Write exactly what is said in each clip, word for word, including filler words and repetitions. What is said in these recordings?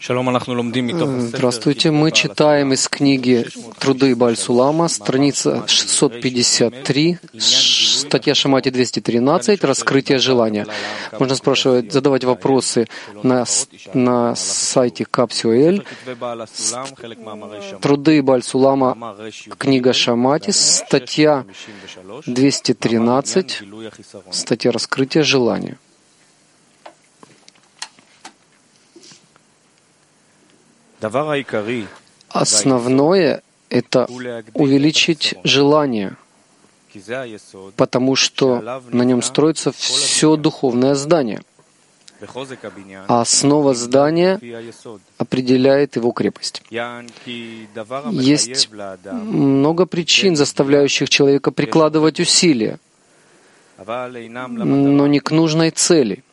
Здравствуйте. Мы читаем из книги «Труды Бааль Сулама», страница шестьсот пятьдесят три, статья Шамати двести тринадцать, «Раскрытие желания». Можно спрашивать, задавать вопросы на, на сайте Капсиоэль. «Труды Бааль Сулама», книга Шамати, статья двести тринадцать, статья «Раскрытие желания». Основное — это увеличить желание, потому что на нем строится все духовное здание. А основа здания определяет его крепость. Есть много причин, заставляющих человека прикладывать усилия, но не к нужной цели.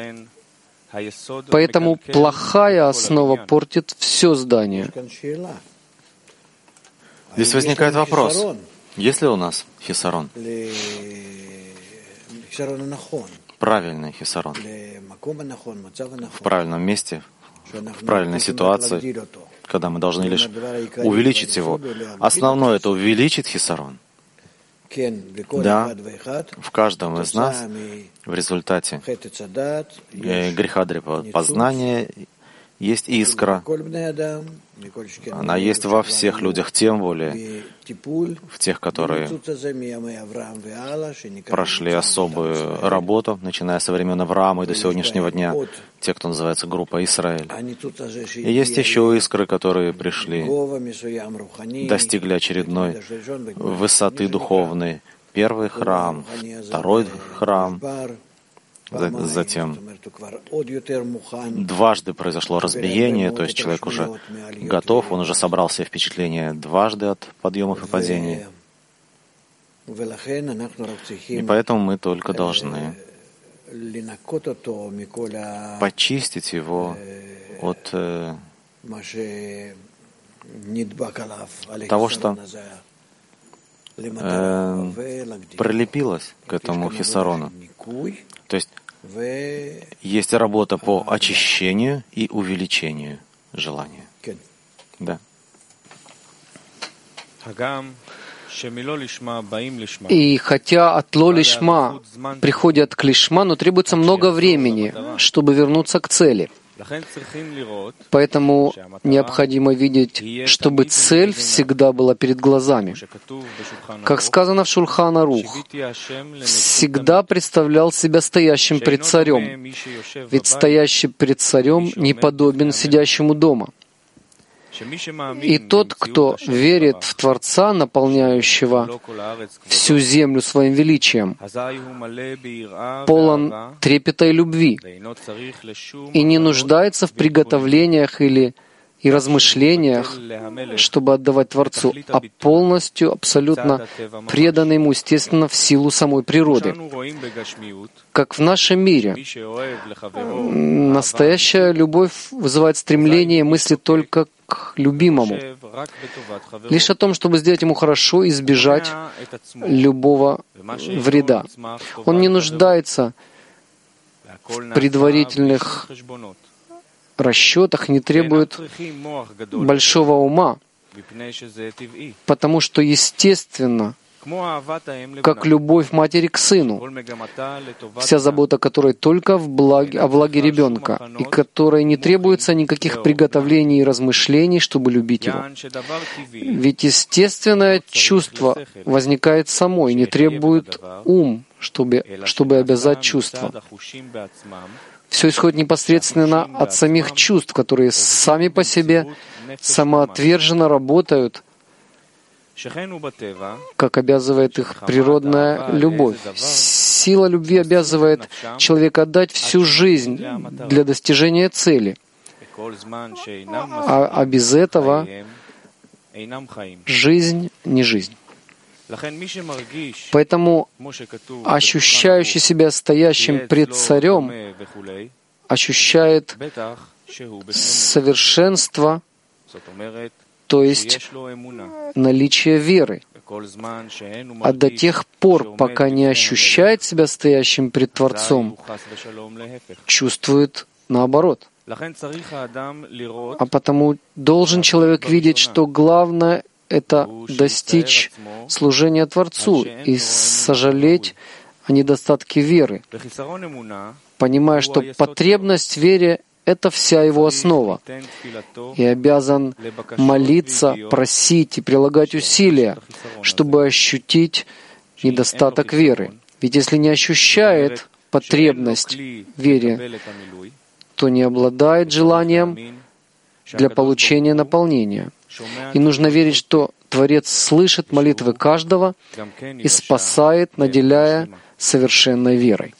Поэтому плохая основа портит все здание. Здесь возникает вопрос. Есть ли у нас хисарон? Правильный хисарон. В правильном месте, в правильной ситуации, когда мы должны лишь увеличить его. Основное — это увеличить хисарон. Да, в каждом из нас в результате греха познания есть искра. Она есть во всех людях, тем более в тех, которые прошли особую работу, начиная со времен Авраама и до сегодняшнего дня, те, кто называется группа Израиль. И есть еще искры, которые пришли, достигли очередной высоты духовной. Первый храм, второй храм, затем дважды произошло разбиение, то есть человек уже готов, он уже собрал все впечатления дважды от подъемов и падений. И поэтому мы только должны почистить его от э, того, что э, прилепилось к этому хисарону. То есть есть работа по очищению и увеличению желания. Да. И хотя от ло лишма приходят к лишма, но требуется много времени, чтобы вернуться к цели. Поэтому необходимо видеть, чтобы цель всегда была перед глазами. Как сказано в Шулхан Арух, всегда представлял себя стоящим пред царем, ведь стоящий пред царем не подобен сидящему дома. И тот, кто верит в Творца, наполняющего всю землю своим величием, полон трепета и любви, и не нуждается в приготовлениях или и размышлениях, чтобы отдавать Творцу, а полностью, абсолютно предан Ему, естественно, в силу самой природы. Как в нашем мире, настоящая любовь вызывает стремление и мысли только к любимому, лишь о том, чтобы сделать ему хорошо и избежать любого вреда. Он не нуждается в предварительных расчетах, не требует большого ума, потому что естественно, как любовь матери к сыну, вся забота которой только в благе, о благе ребенка, и которой не требуется никаких приготовлений и размышлений, чтобы любить его. Ведь естественное чувство возникает само и не требует ум, чтобы, чтобы обязать чувство. Все исходит непосредственно от самих чувств, которые сами по себе самоотверженно работают, как обязывает их природная любовь. Сила любви обязывает человека отдать всю жизнь для достижения цели. А, а без этого жизнь не жизнь. Поэтому ощущающий себя стоящим пред царем ощущает совершенство, то есть наличие веры. А до тех пор, пока не ощущает себя стоящим пред Творцом, чувствует наоборот. А потому должен человек видеть, что главное — это достичь служения Творцу и сожалеть о недостатке веры, понимая, что потребность в вере — это вся его основа, и обязан молиться, просить и прилагать усилия, чтобы ощутить недостаток веры. Ведь если не ощущает потребность в вере, то не обладает желанием для получения наполнения. И нужно верить, что Творец слышит молитвы каждого и спасает, наделяя совершенной верой.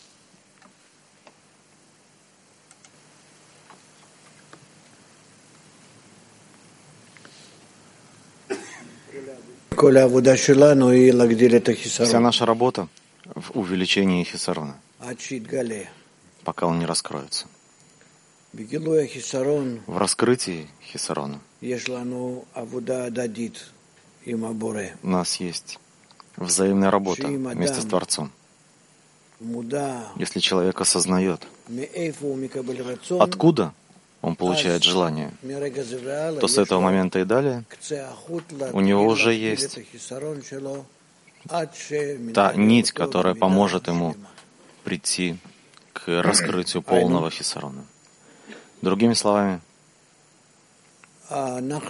Вся наша работа в увеличении хисарона, пока он не раскроется. В раскрытии хисарона у нас есть взаимная работа вместе с Творцом. Если человек осознает, откуда он получает желание, то с этого момента и далее у него уже есть та нить, которая поможет ему прийти к раскрытию полного хисарона. Другими словами, мы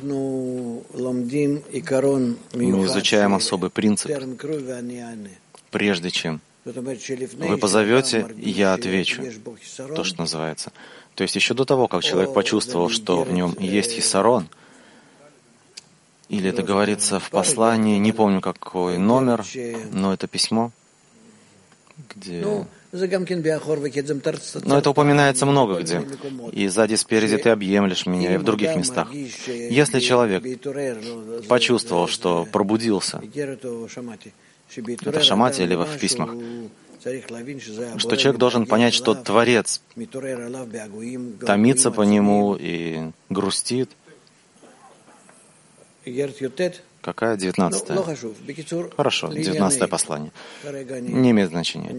изучаем особый принцип. Прежде чем вы позовете, я отвечу. То, что называется. То есть еще до того, как человек почувствовал, что в нем есть хисарон, или это говорится в послании, не помню какой номер, но это письмо, где... Но это упоминается много где. И сзади, спереди ты объемлешь меня, и в других местах. Если человек почувствовал, что пробудился, это в Шамате или в письмах, что человек должен понять, что Творец томится по нему и грустит. Какая? девятнадцатая. Хорошо, девятнадцатое послание. Не имеет значения.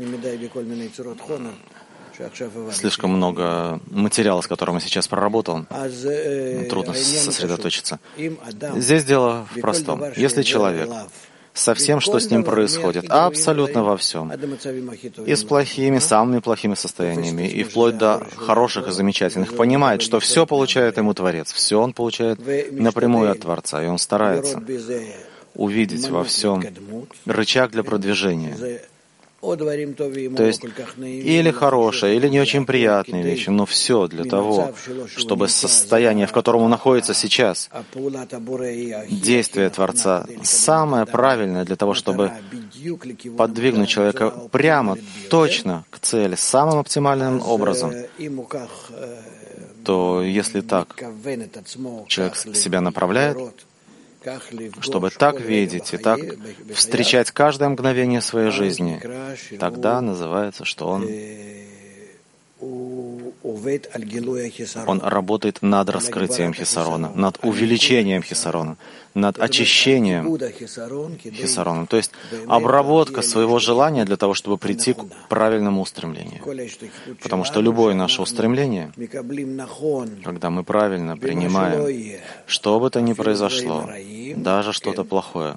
Слишком много материала, с которым я сейчас проработал. Трудно сосредоточиться. Здесь дело в простом. Если человек со всем, что с ним происходит, абсолютно во всем, и с плохими, самыми плохими состояниями, и вплоть до хороших и замечательных, понимает, что все получает ему Творец, все он получает напрямую от Творца, и он старается увидеть во всем рычаг для продвижения. То есть или хорошие, или не очень приятные вещи, но все для того, чтобы состояние, в котором он находится сейчас, действие Творца, самое правильное для того, чтобы подвигнуть человека прямо, точно к цели, самым оптимальным образом, то если так человек себя направляет, чтобы так видеть и так встречать каждое мгновение своей жизни, тогда называется, что он, он работает над раскрытием хисарона, над увеличением хисарона, над очищением хисарона, то есть обработка своего желания для того, чтобы прийти к правильному устремлению. Потому что любое наше устремление, когда мы правильно принимаем, что бы то ни произошло, даже что-то плохое,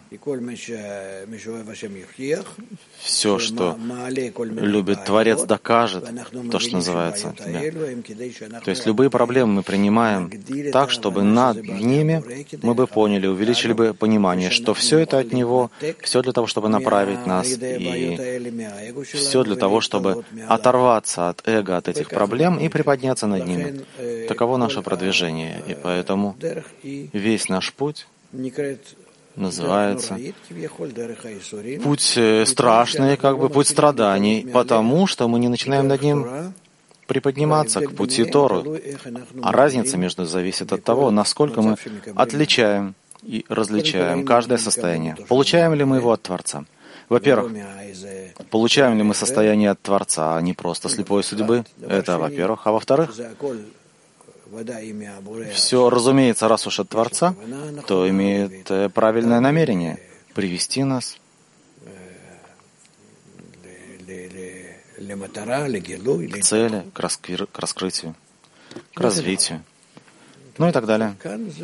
все, что любит Творец, докажет то, что называется тебя. То есть любые проблемы мы принимаем так, чтобы над ними мы бы поняли, увеличили бы понимание, что все это от Него, все для того, чтобы направить нас, и все для того, чтобы оторваться от эго, от этих проблем и приподняться над ними. Таково наше продвижение. И поэтому весь наш путь называется путь страшный, как бы путь страданий, потому что мы не начинаем над ним приподниматься к пути Тору. А разница между зависит от того, насколько мы отличаем и различаем каждое состояние. Получаем ли мы его от Творца? Во-первых, получаем ли мы состояние от Творца, а не просто слепой судьбы? Это во-первых. А во-вторых, все, разумеется, раз уж от Творца, то имеет правильное намерение привести нас к цели, к, раскры... к раскрытию. к развитию, ну и так далее.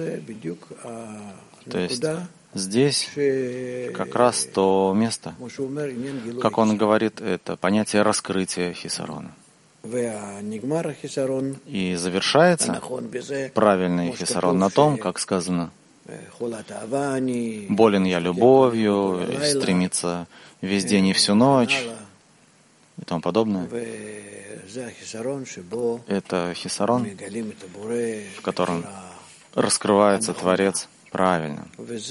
То есть здесь как раз то место, как он говорит, это понятие раскрытия хисарона. И завершается правильный хисарон на том, как сказано, болен я любовью, стремится весь день и всю ночь и тому подобное. Это хисарон, в котором раскрывается Творец правильно.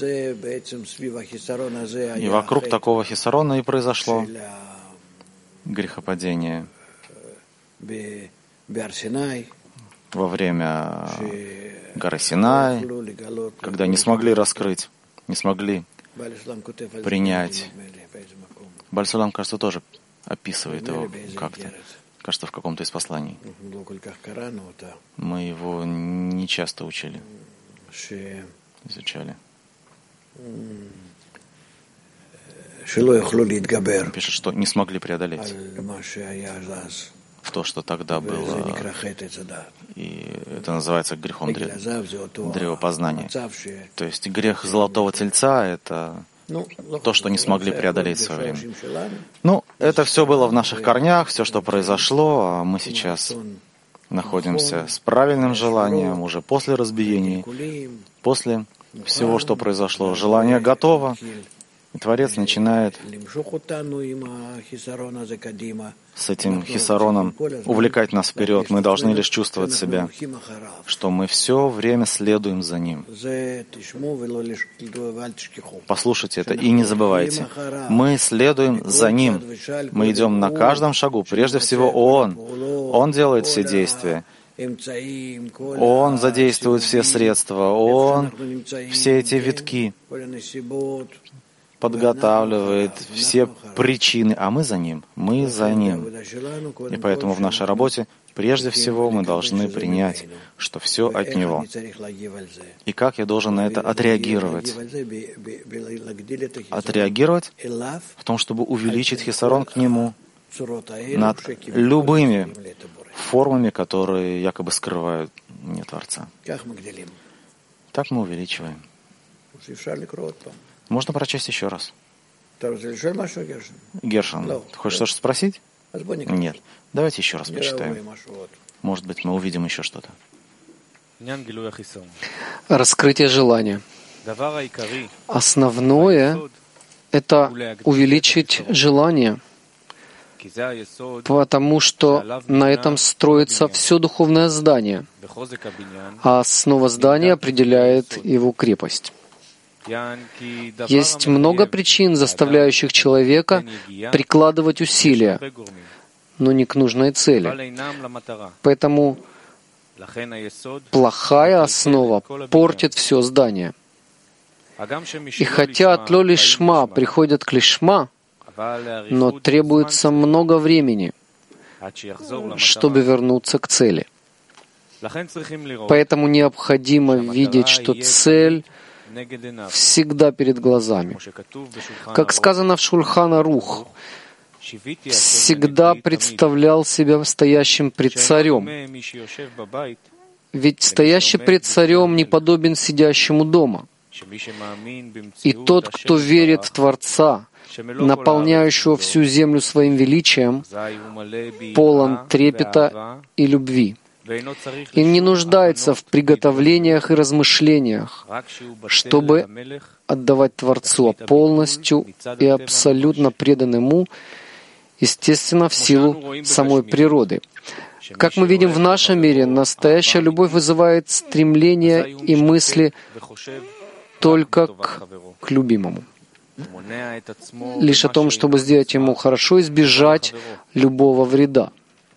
И вокруг такого хисарона и произошло грехопадение во время горы Синай, когда не смогли раскрыть, не смогли принять. Бааль Сулам, кажется, тоже описывает его как-то. Кажется, в каком-то из посланий. Мы его не часто учили, изучали. Пишет, что не смогли преодолеть в то, что тогда было, и это называется грехом древопознания. То есть грех золотого тельца — это то, что не смогли преодолеть в свое время. Ну, это все было в наших корнях, все, что произошло, а мы сейчас находимся с правильным желанием, уже после разбиений, после всего, что произошло. Желание готово, и Творец начинает с этим хисароном увлекать нас вперед. Мы должны лишь чувствовать себя, что мы все время следуем за ним. Послушайте это и не забывайте. Мы следуем за ним. Мы идем на каждом шагу. Прежде всего Он. Он делает все действия. Он задействует все средства. Он все эти витки подготавливает, все причины, а мы за ним, мы за ним. И поэтому в нашей работе прежде всего мы должны принять, что все от Него. И как я должен на это отреагировать? Отреагировать в том, чтобы увеличить хисарон к Нему над любыми формами, которые якобы скрывают мне Творца. Так мы увеличиваем. Можно прочесть еще раз. Гершон, ты хочешь что-то спросить? Нет. Давайте еще раз почитаем. Может быть, мы увидим еще что-то. Раскрытие желания. Основное — это увеличить желание, потому что на этом строится все духовное здание, а основа здания определяет его крепость. Есть много причин, заставляющих человека прикладывать усилия, но не к нужной цели. Поэтому плохая основа портит все здание. И хотя от ло лишма приходят к лишма, но требуется много времени, чтобы вернуться к цели. Поэтому необходимо видеть, что цель всегда перед глазами. Как сказано в Шульхан Арух, всегда представлял себя стоящим пред царем. Ведь стоящий пред царем не подобен сидящему дома. И тот, кто верит в Творца, наполняющего всю землю своим величием, полон трепета и любви. И не нуждается в приготовлениях и размышлениях, чтобы отдавать Творцу, а полностью и абсолютно предан Ему, естественно, в силу самой природы. Как мы видим в нашем мире, настоящая любовь вызывает стремления и мысли только к, к любимому. Лишь о том, чтобы сделать ему хорошо, избежать любого вреда.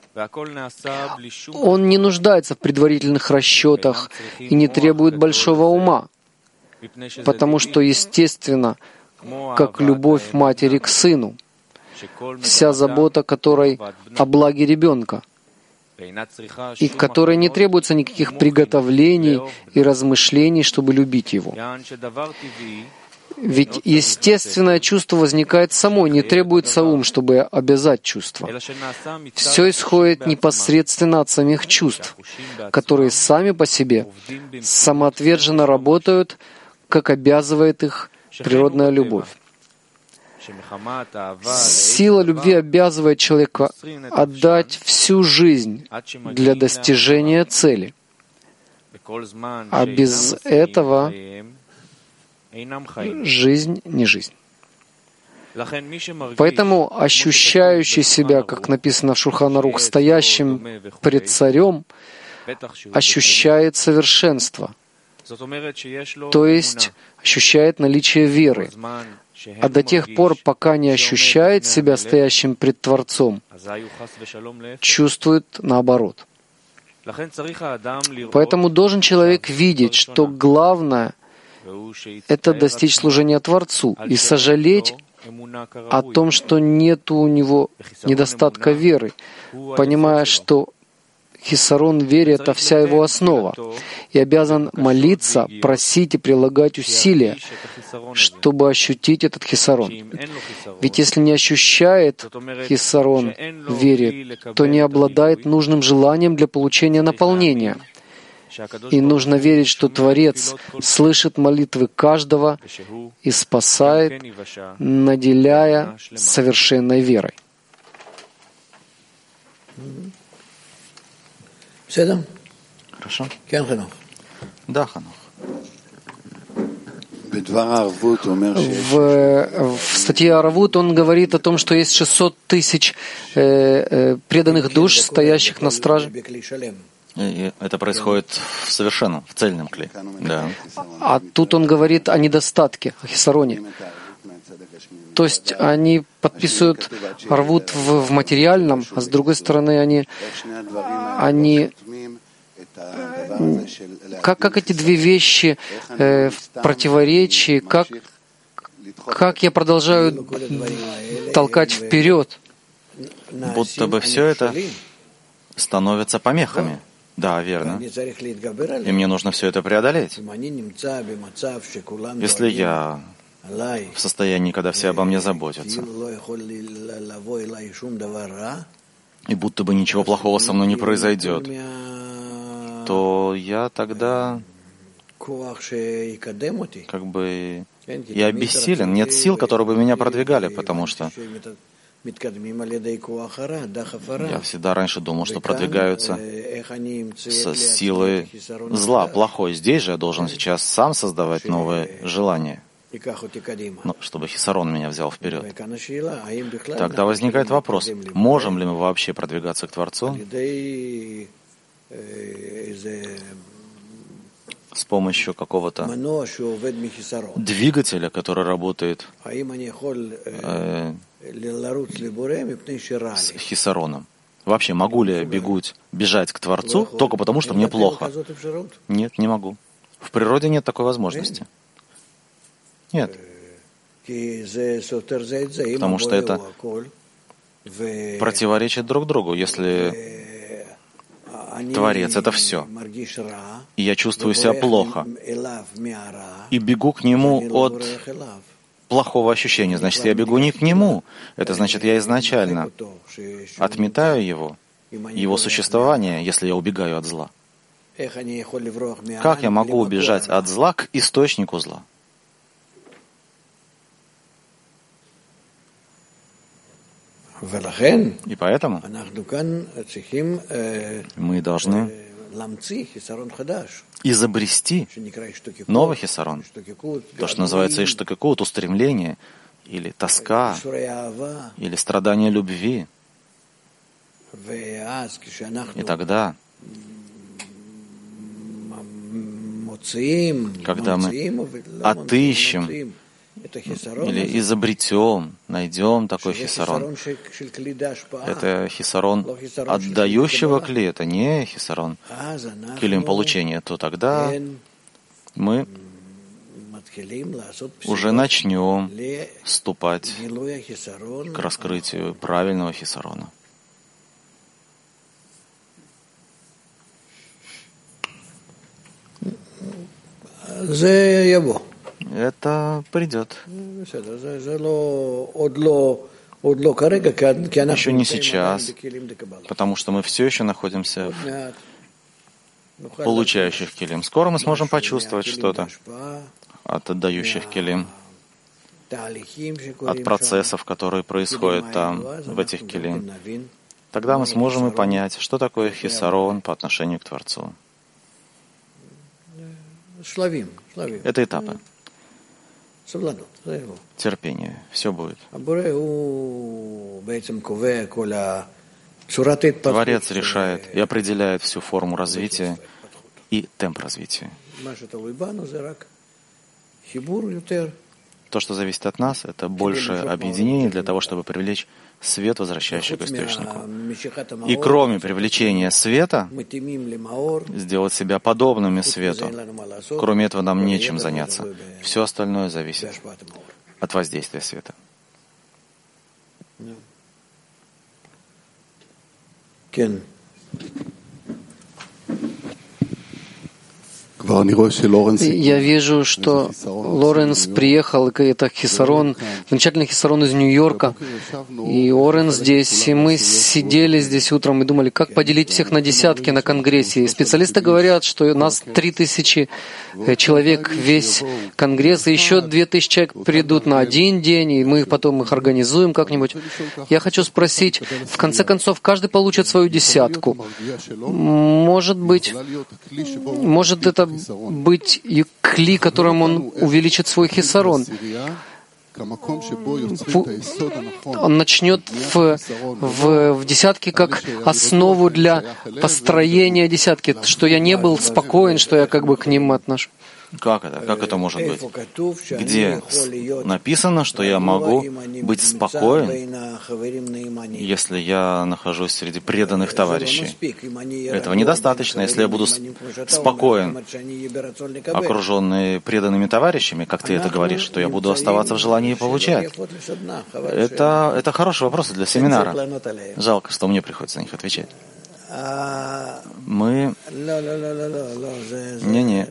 Он не нуждается в предварительных расчетах и не требует большого ума, потому что, естественно, как любовь матери к сыну, вся забота которой о благе ребенка, и к которой не требуется никаких приготовлений и размышлений, чтобы любить его. Ведь естественное чувство возникает само, не требуется ум, чтобы обязать чувство. Все исходит непосредственно от самих чувств, которые сами по себе самоотверженно работают, как обязывает их природная любовь. Сила любви обязывает человека отдать всю жизнь для достижения цели. А без этого жизнь не жизнь. Поэтому ощущающий себя, как написано в Шулхан Арух, стоящим пред царем, ощущает совершенство, то есть ощущает наличие веры. А до тех пор, пока не ощущает себя стоящим пред Творцом, чувствует наоборот. Поэтому должен человек видеть, что главное — это достичь служения Творцу и сожалеть о том, что нет у него недостатка веры, понимая, что хисарон в вере — это вся его основа, и обязан молиться, просить и прилагать усилия, чтобы ощутить этот хисарон. Ведь если не ощущает хисарон в вере, то не обладает нужным желанием для получения наполнения. И нужно верить, что Творец слышит молитвы каждого и спасает, наделяя совершенной верой. Хорошо? Да, Ханух. В, в статье Аравут он говорит о том, что есть шестьсот тысяч э, э, преданных душ, стоящих на страже. И это происходит в совершенном, в цельном кле. Да. А тут он говорит о недостатке, о хисароне. То есть они подписывают Арвут в, в материальном, а с другой стороны они, они как, как эти две вещи э, в противоречии, как, как я продолжаю толкать вперед. Будто бы все это становится помехами. Да, верно. И мне нужно все это преодолеть. Если я в состоянии, когда все обо мне заботятся, и будто бы ничего плохого со мной не произойдет, то я тогда как бы я обессилен, нет сил, которые бы меня продвигали, потому что я всегда раньше думал, что продвигаются со силы зла, плохой. Здесь же я должен сейчас сам создавать новые желания, но чтобы хисарон меня взял вперед. Тогда возникает вопрос, можем ли мы вообще продвигаться к Творцу с помощью какого-то двигателя, который работает э, с хисароном. Вообще, могу ли я бегуть, бежать к Творцу только потому, что мне плохо? Нет, не могу. В природе нет такой возможности. Нет. Потому что это противоречит друг другу. Если Творец — это все, и я чувствую себя плохо, и бегу к Нему от плохого ощущения, значит, я бегу не к Нему. Это значит, я изначально отметаю Его, Его существование, если я убегаю от зла. Как я могу убежать от зла к источнику зла? И поэтому мы должны изобрести новый хисарон, то, что называется иштакекут, устремление, или тоска, или страдание любви. И тогда, когда мы отыщем или изобретем, найдем такой хисарон, это хисарон отдающего кли, это не хисарон килим получения, то тогда мы уже начнем вступать к раскрытию правильного хисарона. Это придет. Еще не сейчас, потому что мы все еще находимся в получающих килим. Скоро мы сможем почувствовать что-то от отдающих килим, от процессов, которые происходят там, в этих килим. Тогда мы сможем и понять, что такое хисарон по отношению к Творцу. Это этапы. Терпение. Все будет. Творец решает и определяет всю форму развития и темп развития. То, что зависит от нас, это большее объединение для того, чтобы привлечь свет, возвращающий к источнику. И кроме привлечения света, сделать себя подобными свету. Кроме этого нам нечем заняться. Все остальное зависит от воздействия света. Я вижу, что Лоренс приехал, и это хисарон, замечательный хисарон из Нью-Йорка, и Орен здесь, и мы сидели здесь утром и думали, как поделить всех на десятки на конгрессе. И специалисты говорят, что у нас три тысячи человек весь конгресс, и еще две тысячи человек придут на один день, и мы потом их организуем как-нибудь. Я хочу спросить, в конце концов, каждый получит свою десятку. Может быть, может это быть кли, которым он увеличит свой хисарон. Он начнет в, в, в десятке как основу для построения десятки, что я не был спокоен, что я как бы к ним отношусь. Как это? Как это может быть? Где написано, что я могу быть спокоен, если я нахожусь среди преданных товарищей? Этого недостаточно. Если я буду спокоен, окруженный преданными товарищами, как ты это говоришь, то я буду оставаться в желании получать. Это, это хороший вопрос для семинара. Жалко, что мне приходится на них отвечать. Мы... Не-не.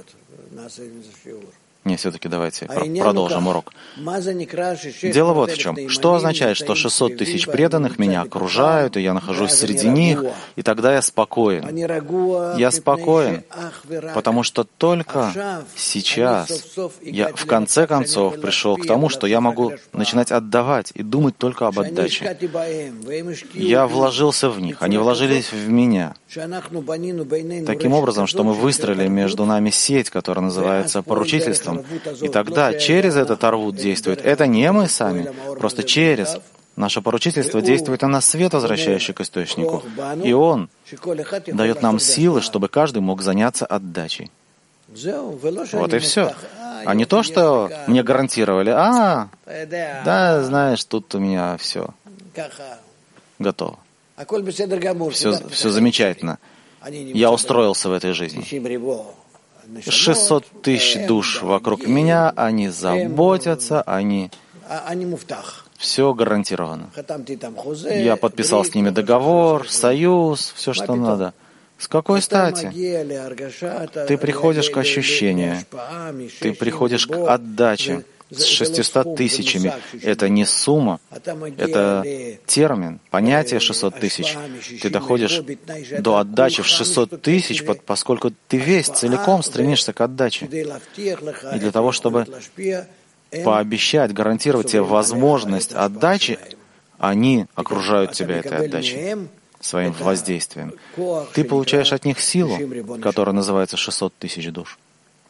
Не, все-таки давайте продолжим урок. Дело вот в чем. Что означает, что шестьсот тысяч преданных меня окружают, и я нахожусь среди них, и тогда я спокоен. Я спокоен, потому что только сейчас я в конце концов пришел к тому, что я могу начинать отдавать и думать только об отдаче. Я вложился в них, они вложились в меня. Таким образом, что мы выстроили между нами сеть, которая называется поручительством, и тогда через этот арвут действует. Это не мы сами, просто через наше поручительство действует на нас свет, возвращающий к источнику. И он дает нам силы, чтобы каждый мог заняться отдачей. Вот и все. А не то, что мне гарантировали, а, да, знаешь, тут у меня все готово. Все, все замечательно. Я устроился в этой жизни. шестьсот тысяч душ вокруг меня, они заботятся, они... Все гарантировано. Я подписал с ними договор, союз, все, что надо. С какой стати? Ты приходишь к ощущению, ты приходишь к отдаче с шестьюстами тысячами. Это не сумма, это термин, понятие шестьсот тысяч. Ты доходишь до отдачи в шестьсот тысяч, поскольку ты весь целиком стремишься к отдаче. И для того, чтобы пообещать, гарантировать тебе возможность отдачи, они окружают тебя этой отдачей, своим воздействием. Ты получаешь от них силу, которая называется шестьсот тысяч душ.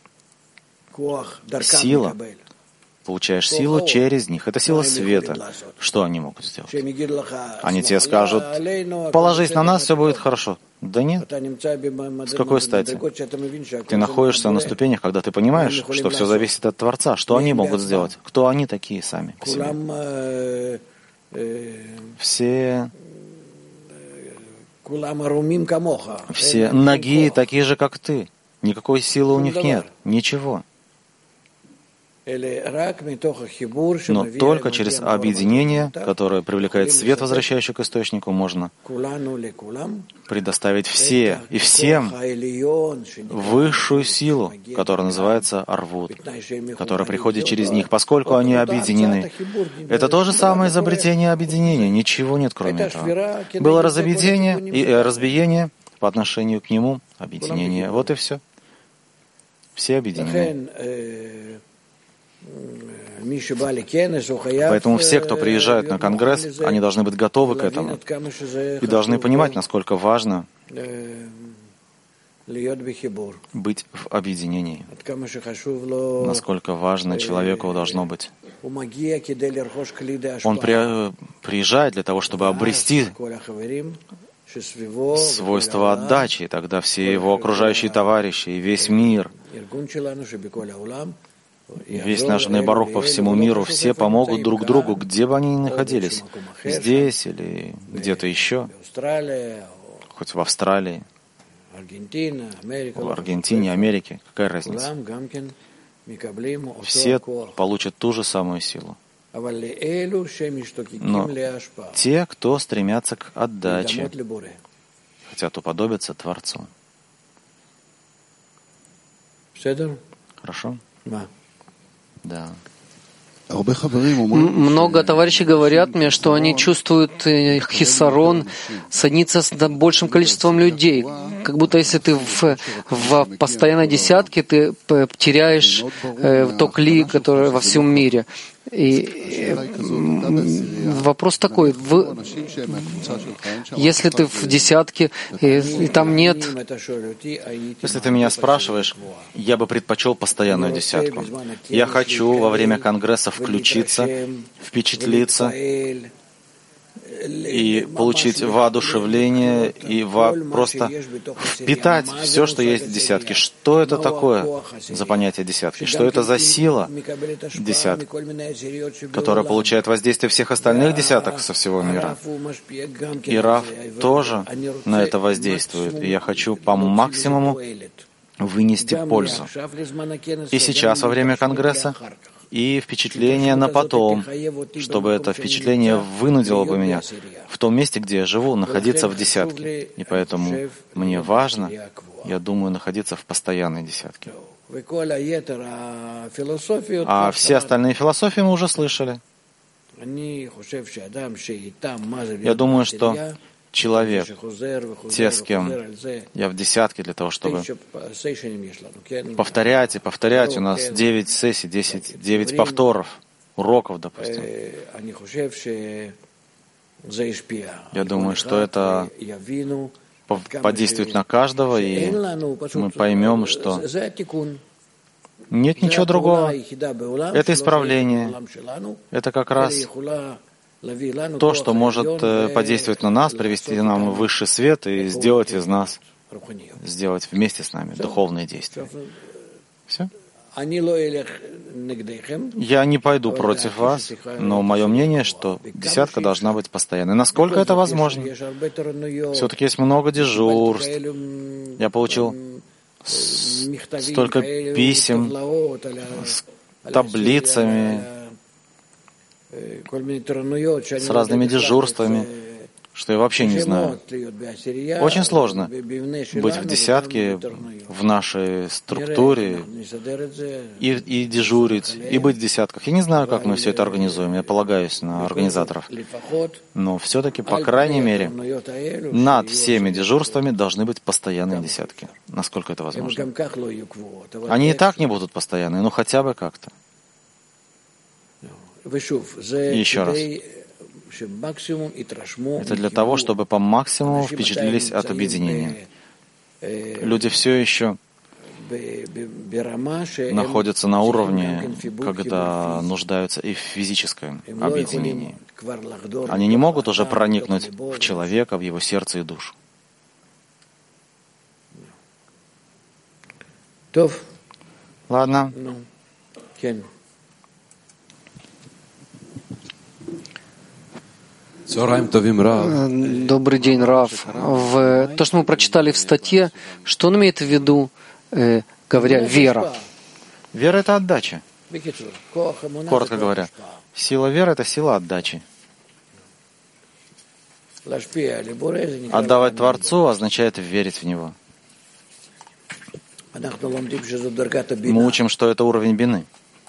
Сила. Получаешь силу через них. Это сила света. Что они могут сделать? Они тебе скажут, положись на нас, все будет хорошо. Да нет. С какой стати? Ты находишься на ступенях, когда ты понимаешь, что все зависит от Творца. Что они могут сделать? Кто они такие сами по себе? Все... Все ноги такие же, как ты. Никакой силы у них нет. Ничего. Но только через объединение, которое привлекает свет, возвращающий к источнику, можно предоставить все и всем высшую силу, которая называется арвут, которая приходит через них, поскольку они объединены. Это то же самое изобретение объединения, ничего нет кроме этого. Было разобъединение и разбиение по отношению к нему, объединение. Вот и все. Все объединены. Поэтому все, кто приезжает на Конгресс, они должны быть готовы к этому и должны понимать, насколько важно быть в объединении, насколько важно человеку должно быть. Он при, приезжает для того, чтобы обрести свойство отдачи, и тогда все его окружающие товарищи и весь мир, весь наш Нейбарух по всему миру, все помогут друг другу, где бы они ни находились, здесь или где-то еще, хоть в Австралии, в Аргентине, Америке, какая разница? Все получат ту же самую силу. Но те, кто стремятся к отдаче, хотят уподобиться Творцу. Хорошо? Да. Много товарищей говорят мне, что они чувствуют хисарон, садиться с большим количеством людей. Как будто если ты в, в постоянной десятке, ты теряешь э, то кли, которое во всем мире. И э, вопрос такой, в, если ты в десятке, и, и там нет... Если ты меня спрашиваешь, я бы предпочел постоянную десятку. Я хочу во время Конгресса включиться, впечатлиться и получить воодушевление и во... просто впитать все, что есть в десятке. Что это такое за понятие десятки? Что это за сила десятки, которая получает воздействие всех остальных десяток со всего мира? И Рав тоже на это воздействует. И я хочу по максимуму вынести пользу. И сейчас, во время Конгресса, и впечатление на потом, чтобы это впечатление вынудило бы меня в том месте, где я живу, находиться в десятке. И поэтому мне важно, я думаю, находиться в постоянной десятке. А все остальные философии мы уже слышали. Я думаю, что человек, те, с кем я в десятке, для того, чтобы повторять и повторять. У нас девять сессий, десять, девять повторов, уроков, допустим. Я думаю, что это подействует на каждого, и мы поймем, что нет ничего другого. Это исправление. Это как раз то, что может подействовать на нас, привести нам в высший свет и сделать из нас, сделать вместе с нами духовные действия. Все? Я не пойду против вас, но мое мнение, что десятка должна быть постоянной. Насколько это возможно? Все-таки есть много дежурств. Я получил столько писем с таблицами, с разными дежурствами, что я вообще не знаю. Очень сложно быть в десятке, в нашей структуре, и, и дежурить, и быть в десятках. Я не знаю, как мы все это организуем, я полагаюсь на организаторов. Но все-таки, по крайней мере, над всеми дежурствами должны быть постоянные десятки, насколько это возможно. Они и так не будут постоянные, но хотя бы как-то. И еще раз. Это для того, чтобы по максимуму впечатлились от объединения. Люди все еще находятся на уровне, когда нуждаются и в физическом объединении. Они не могут уже проникнуть в человека, в его сердце и душу. Ладно. Добрый день, Рав. В то, что мы прочитали в статье, что он имеет в виду, э, говоря «вера»? Вера — это отдача. Коротко говоря, сила веры — это сила отдачи. Отдавать Творцу означает верить в Него. Мы учим, что это уровень бины.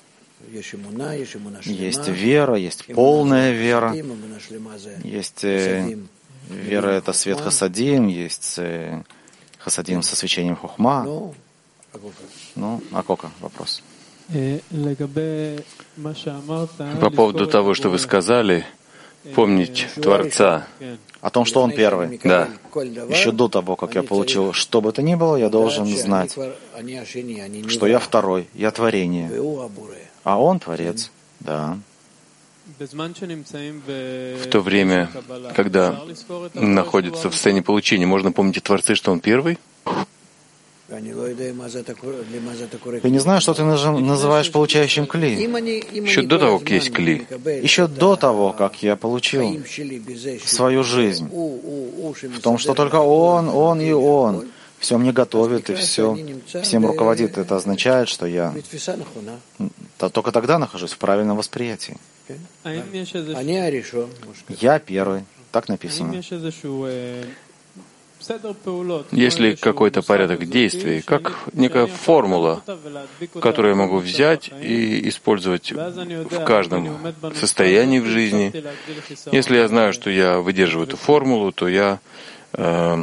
Есть вера, есть полная вера, есть э, вера — это свет хасадим, есть э, хасадим со свечением хухма. Ну, а кока вопрос. По поводу того, что вы сказали, помнить Творца. О том, что Он первый. Да. Еще до того, как я получил что бы то ни было, я должен знать, что я второй, я творение, а Он Творец. Да. В то время, когда находится в состоянии получения, можно помнить о Творце, что Он первый? Я не знаю, что ты называешь получающим кли. Еще до того, как есть кли. Еще до того, как я получил свою жизнь. В том, что только Он, Он и Он все мне готовит и все всем руководит. Это означает, что я только тогда нахожусь в правильном восприятии. Я первый. Так написано. Есть ли какой-то порядок действий, как некая формула, которую я могу взять и использовать в каждом состоянии в жизни? Если я знаю, что я выдерживаю эту формулу, то я э,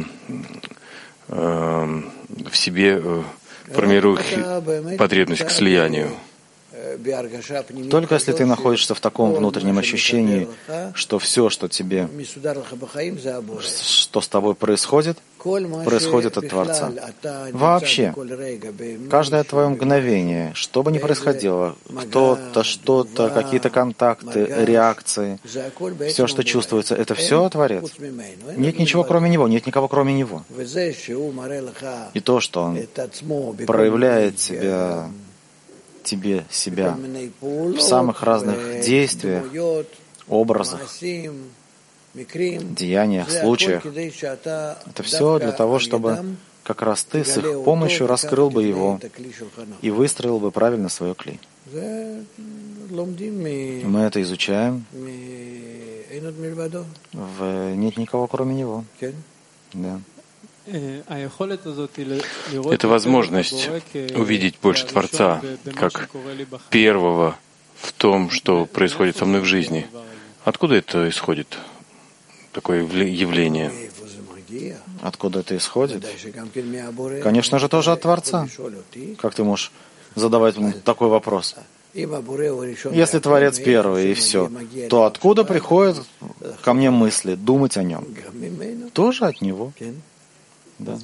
э, в себе э, формирую потребность к слиянию. Только если ты находишься в таком внутреннем ощущении, что все, что тебе, что с тобой происходит, происходит от Творца. Вообще, каждое твое мгновение, что бы ни происходило, кто-то, что-то, какие-то контакты, реакции, все, что чувствуется, это все Творец. Нет ничего кроме Него, нет никого кроме Него. И то, что Он проявляет себя тебе себя в самых разных действиях, образах, деяниях, случаях. Это все для того, чтобы как раз ты с их помощью раскрыл бы его и выстроил бы правильно свое кли. Мы это изучаем. В... Нет никого, кроме него. Да. Это возможность увидеть больше Творца, как первого в том, что происходит со мной в жизни. Откуда это исходит, такое явление? Откуда это исходит? Конечно же, тоже от Творца. Как ты можешь задавать мне такой вопрос? Если Творец первый и все, то откуда приходят ко мне мысли, думать о нем? Тоже от Него. Да.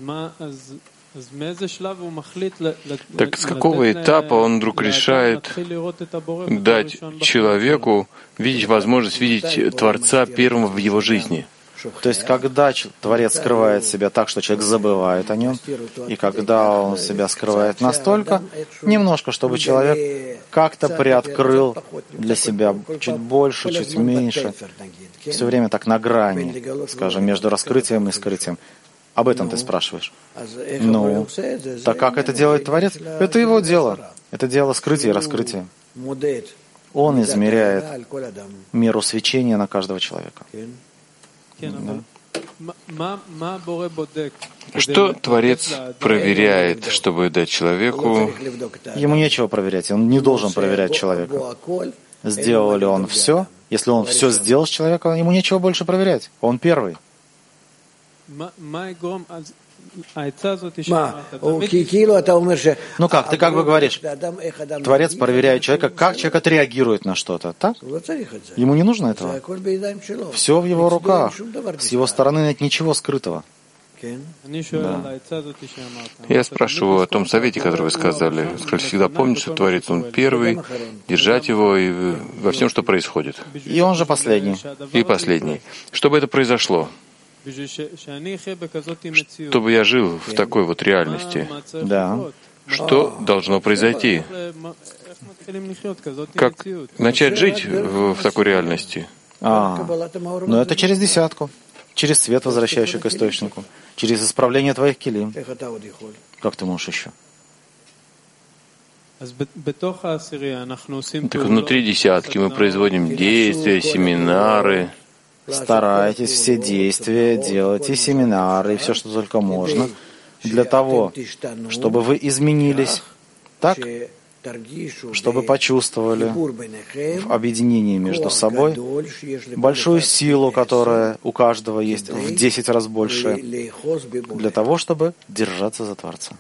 Так с какого этапа он вдруг решает дать человеку видеть возможность видеть Творца первым в его жизни? То есть, когда Творец скрывает себя так, что человек забывает о нем, и когда он себя скрывает настолько, немножко, чтобы человек как-то приоткрыл для себя чуть больше, чуть меньше, все время так на грани, скажем, между раскрытием и скрытием. Об этом ты спрашиваешь. Ну, так как это делает Творец? Это его дело. Это дело скрытия и раскрытия. Он измеряет меру свечения на каждого человека. Да. Что Творец проверяет, чтобы дать человеку? Ему нечего проверять, он не должен проверять человека. Сделал ли он все? Если он все сделал с человеком, ему нечего больше проверять. Он первый. Ну как, ты как бы говоришь, Творец проверяет человека, как человек отреагирует на что-то, так? Ему не нужно этого. Все в его руках. С его стороны нет ничего скрытого. Да. Я спрашиваю о том совете, который вы сказали. Сказали, всегда помнить, что Творец Он первый, держать его и во всем, что происходит. И он же последний. И последний. Чтобы это произошло, чтобы я жил в такой вот реальности, да. Что должно произойти? Как начать жить в, в такой реальности? А, но это через десятку, через свет, возвращающий к источнику, через исправление твоих килим. Как ты можешь еще? Так внутри десятки мы производим действия, семинары. Старайтесь все действия делать, и семинары, и все, что только можно, для того, чтобы вы изменились так, чтобы почувствовали в объединении между собой большую силу, которая у каждого есть в десять раз больше, для того, чтобы держаться за Творца.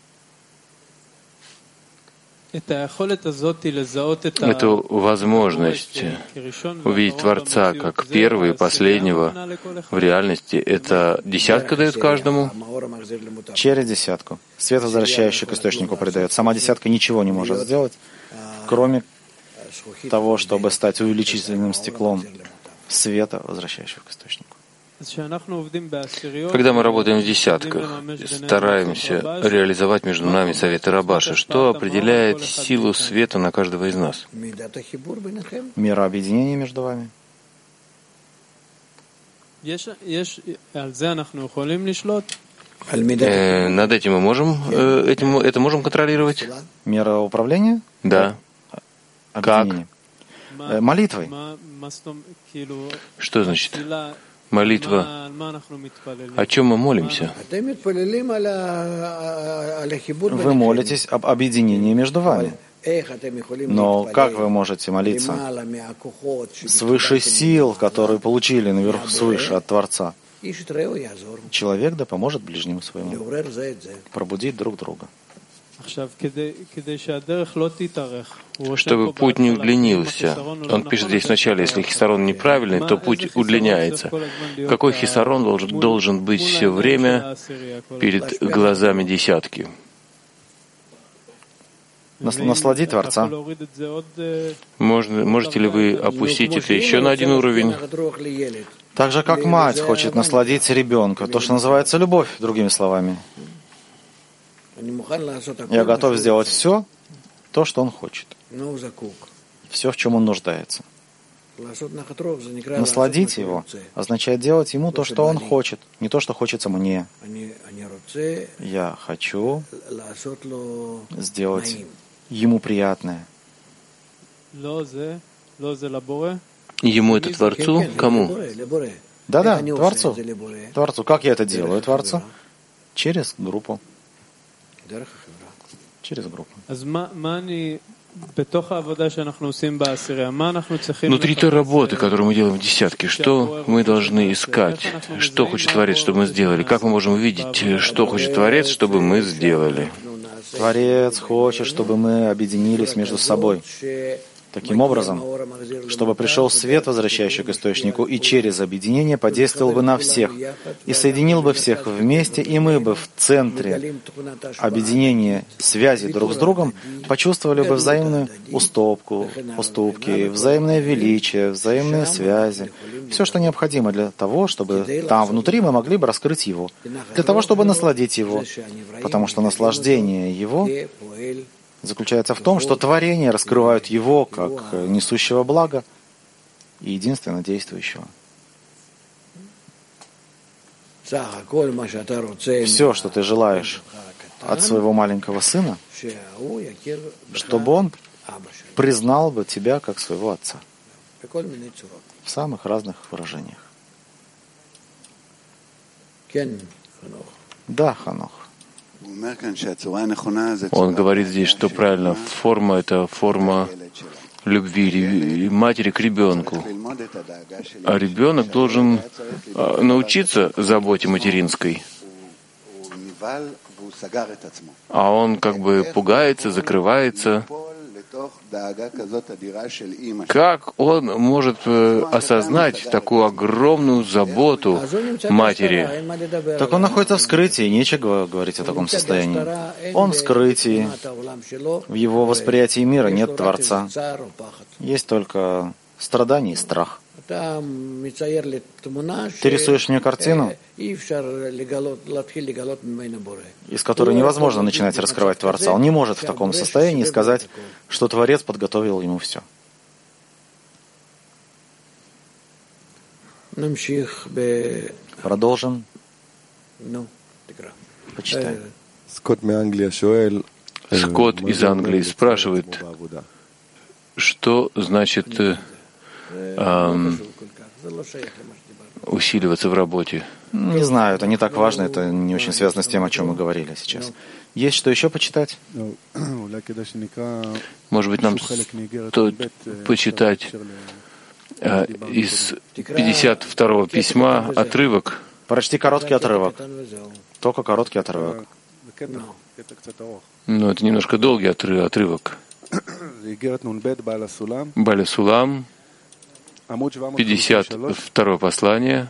Эту возможность увидеть Творца как первого и последнего в реальности, это десятка дает каждому? Через десятку. Свет, возвращающий к источнику, придает. Сама десятка ничего не может сделать, кроме того, чтобы стать увеличительным стеклом света, возвращающего к источнику. Когда мы работаем в десятках, стараемся реализовать между нами советы Рабаши, что определяет силу света на каждого из нас? Мера объединения между вами. Э, над этим мы можем, э, этим, это можем контролировать? Мера управления? Да. Как? Э, молитвой. Что значит? Молитва. О чем мы молимся? Вы молитесь об объединении между вами. Но как вы можете молиться свыше сил, которые получили наверху свыше от Творца? Человек да поможет ближнему своему пробудить друг друга. Чтобы путь не удлинился. Он пишет здесь вначале, если хисарон неправильный, то путь удлиняется. Какой хисарон должен, должен быть все время перед глазами десятки? Насладить Творца. Можно, можете ли вы опустить это еще на один уровень? Так же, как мать хочет насладить ребенка, то, что называется любовь, другими словами. Я готов сделать все, то, что он хочет. Все, в чем он нуждается. Насладить его означает делать ему то, что он хочет, не то, что хочется мне. Я хочу сделать ему приятное. Ему это Творцу? Кому? Да-да, Творцу. Творцу. Как я это делаю, Творцу? Через группу. Через группу. Внутри той работы, которую мы делаем в десятке, что мы должны искать? Что хочет Творец, чтобы мы сделали? Как мы можем увидеть, что хочет Творец, чтобы мы сделали? Творец хочет, чтобы мы объединились между собой. Таким образом, чтобы пришел свет, возвращающий к источнику, и через объединение подействовал бы на всех, и соединил бы всех вместе, и мы бы в центре объединения связи друг с другом почувствовали бы взаимную уступку, уступки, взаимное величие, взаимные связи, все, что необходимо для того, чтобы там внутри мы могли бы раскрыть его, для того, чтобы насладить его, потому что наслаждение его заключается в том, что творения раскрывают его как несущего блага и единственно действующего. Все, что ты желаешь от своего маленького сына, чтобы он признал бы тебя как своего отца в самых разных выражениях. Да, Ханох. Он говорит здесь, что правильно, форма — это форма любви матери к ребенку. А ребенок должен научиться заботе материнской. А он как бы пугается, закрывается. Как он может осознать такую огромную заботу матери? Так он находится в скрытии, нечего говорить о таком состоянии. Он в скрытии. В его восприятии мира нет Творца. Есть только страдание и страх. Ты рисуешь мне картину, из которой невозможно начинать раскрывать Творца. Он не может в таком состоянии сказать, что Творец подготовил ему все. Продолжим. Почитай. Скотт из Англии Скотт из Англии спрашивает, что значит э, э, усиливаться в работе. Не знаю, это не так важно, это не очень связано с тем, о чем мы говорили сейчас. Есть что еще почитать? Может быть, нам стоит почитать э, из пятьдесят второго письма отрывок. Прочти короткий отрывок. Только короткий отрывок. Ну, это немножко долгий отрыв, отрывок. Баля Сулам, пятьдесят второе послание.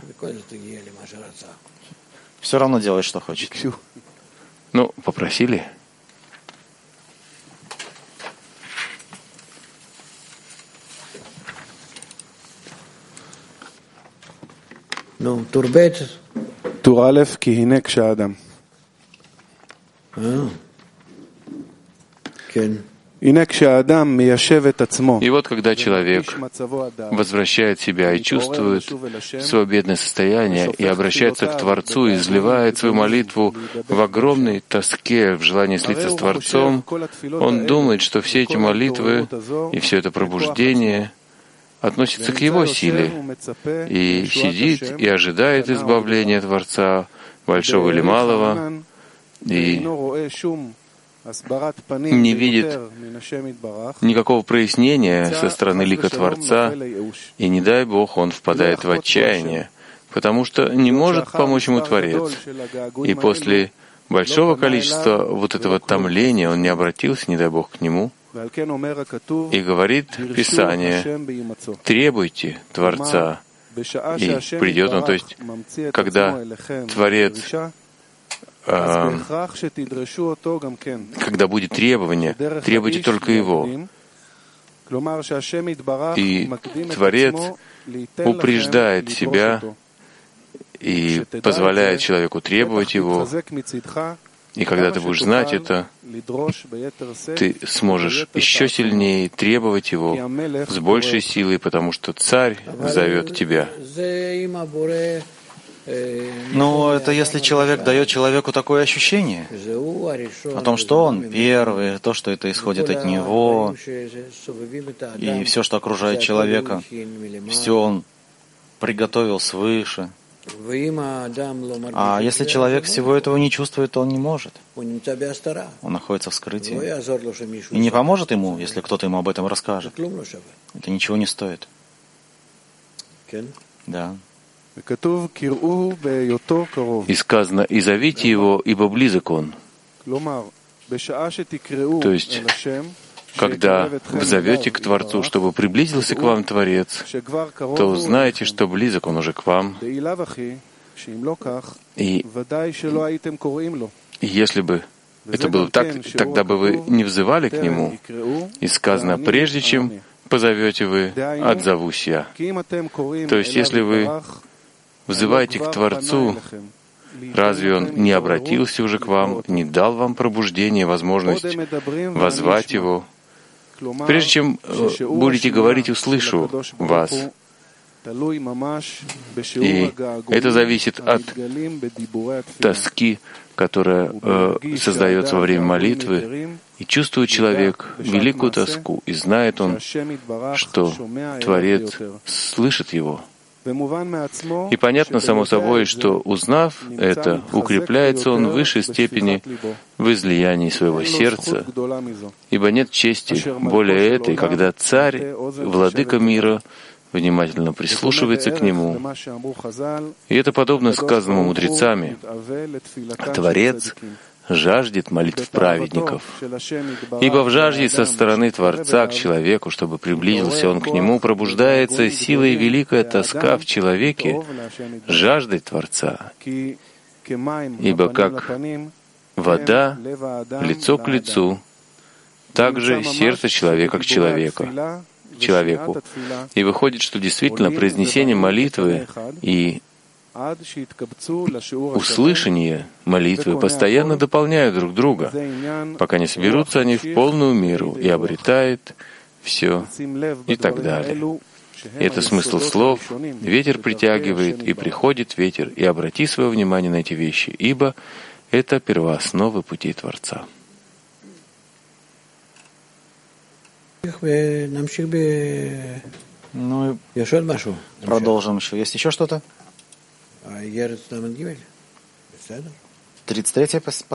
Все равно делай, что хочешь. Ну, попросили. Ну, турбет. טור א', כי הנה כשאדם. כן. הנה כשאדם מיישב את עצמו. И вот когда человек возвращает себя и чувствует свое бедное состояние и обращается к Творцу и изливает свою молитву в огромной тоске, в желании слиться с Творцом, он думает, что все эти молитвы и все это пробуждение относится к его силе и сидит и ожидает избавления Творца, большого или малого, и не видит никакого прояснения со стороны лика Творца, и не дай Бог он впадает в отчаяние, потому что не может помочь ему Творец. И после большого количества вот этого томления он не обратился, не дай Бог, к нему, и говорит Писание: требуйте Творца, и придет он. То есть, когда Творец, э, когда будет требование, требуйте только Его. И Творец упреждает себя и позволяет человеку требовать Его. И когда ты будешь знать это, ты сможешь еще сильнее требовать его с большей силой, потому что Царь зовет тебя. Но это если человек дает человеку такое ощущение о том, что он первый, то, что это исходит от него, и все, что окружает человека, все он приготовил свыше. А если человек всего этого не чувствует, то он не может. Он находится в скрытии. И не поможет ему, если кто-то ему об этом расскажет. Это ничего не стоит. Да. И сказано: «И зовите его, ибо близок он». То есть, когда вы зовете к Творцу, чтобы приблизился к вам Творец, то знаете, что близок Он уже к вам. И если бы это было так, тогда бы вы не взывали к Нему. И сказано: прежде чем позовете вы, отзовусь я. То есть, если вы взываете к Творцу, разве Он не обратился уже к вам, не дал вам пробуждение, возможность воззвать Его? Прежде чем будете говорить, услышу вас. И это зависит от тоски, которая э, создается во время молитвы. И чувствует человек великую тоску, и знает он, что Творец слышит его. И понятно само собой, что, узнав это, укрепляется он в высшей степени в излиянии своего сердца, ибо нет чести более этой, когда Царь, Владыка мира, внимательно прислушивается к Нему. И это подобно сказанному мудрецами: Творец жаждет молитв праведников. Ибо в жажде со стороны Творца к человеку, чтобы приблизился он к Нему, пробуждается сила и великая тоска в человеке жаждой Творца. Ибо как вода лицо к лицу, так же сердце человека к человеку. человеку. И выходит, что действительно произнесение молитвы и услышание молитвы постоянно дополняют друг друга, пока не соберутся они в полную меру и обретает все и так далее. И это смысл слов: «Ветер притягивает, и приходит ветер, и обрати свое внимание на эти вещи, ибо это первоосновы путей Творца». Ну и продолжим еще. Есть еще что-то? тридцать третье